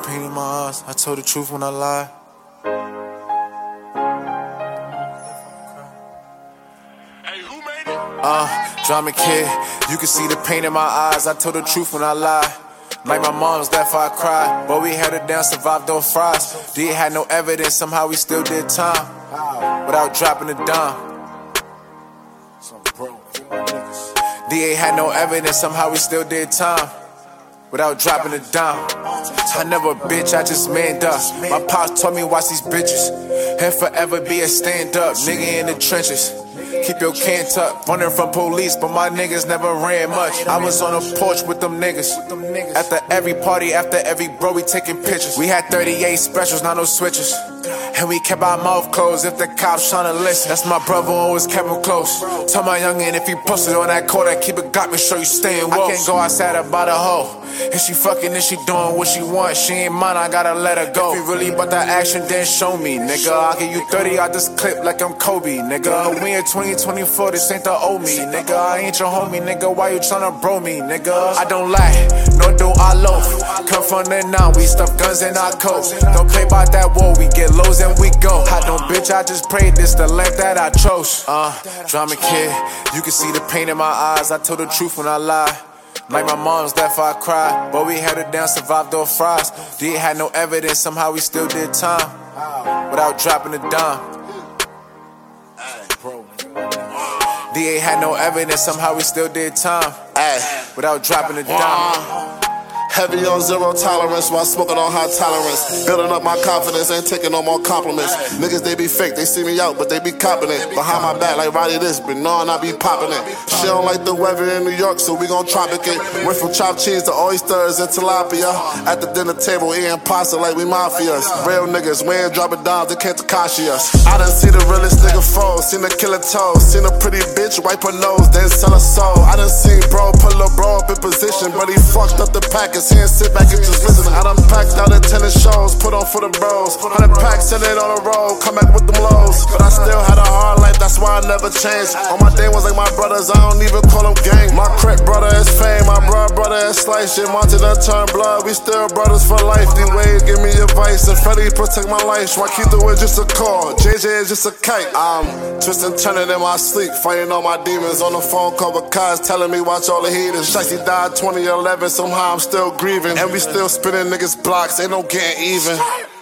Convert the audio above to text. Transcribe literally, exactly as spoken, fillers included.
pain in my eyes. I told the truth when I lied. Uh, drama kid, you can see the pain in my eyes. I told the truth when I lied. Like my mom's left, I cried. But we held it down, survived on fries. D A had no evidence, somehow we still did time without dropping a dime. D A had no evidence, somehow we still did time without dropping a dime. I never bitch, I just manned up. My pops taught me watch these bitches and forever be a stand up nigga in the trenches. Keep your can tucked, running from police, but my niggas never ran much. I was on a porch with them niggas. After every party, after every bro, we taking pictures. We had thirty-eight specials, not no switches. And we kept our mouth closed if the cops tryna listen. That's my brother, always kept him close. Tell my youngin' if he posted on that court, I keep it got me, sure you staying woke. I can't go outside about a hoe. If she fucking, then she doing what she want. She ain't mine, I gotta let her go. If you really about that action, then show me, nigga. I'll give you thirty out this clip like I'm Kobe, nigga. We in twenty twenty-four, this ain't the old me, nigga. I ain't your homie, nigga. Why you tryna bro me, nigga? I don't lie, nor do I loaf. Come from the nine, we stuff guns in our coats. Don't play by that war, we get lows and we go. I don't bitch, I just prayed this the length that I chose. Uh, drama kid, you can see the pain in my eyes. I told the truth when I lied. Like my mom's left, I cried. But we held it down, survived on fries. D A had no evidence, somehow we still did time without dropping a dime. D A had no evidence, somehow we still did time without dropping a dime. Heavy on zero tolerance while smoking on high tolerance. Building up my confidence, ain't taking no more compliments. Niggas, they be fake, they see me out, but they be copping it. Behind my back like Roddy this, but knowing I be popping it. She don't like the weather in New York, so we gon' tropic it. Went from chopped cheese to oysters and tilapia. At the dinner table, eating pasta like we mafias. Real niggas, we ain't dropping down, they can't Takashi us. I done see the realest nigga fall, seen the killer toes. Seen a pretty bitch wipe her nose, then sell her soul. I done seen bro pull a bro up in position, but he fucked up the package. He ain't sit back and just listen. I done packed out tennis shows, put on for the bros. Hundred packs, send it on the road, come back with them lows. But I still had a hard life, that's why I never changed. All my day was like my brothers, I don't even call them gang. My crack brother is fame, my bro brother is slice. Shit, wanted to turn blood, we still brothers for life. D-Wade give me advice, and Freddie protect my life. Joaquito is just a call, J J is just a kite. I'm twisting, turning in my sleep, fighting all my demons. On the phone call with Kaz, telling me watch all the heathens. Shicey died twenty eleven, somehow I'm still grieving. And we still spinning niggas blocks, ain't no getting even.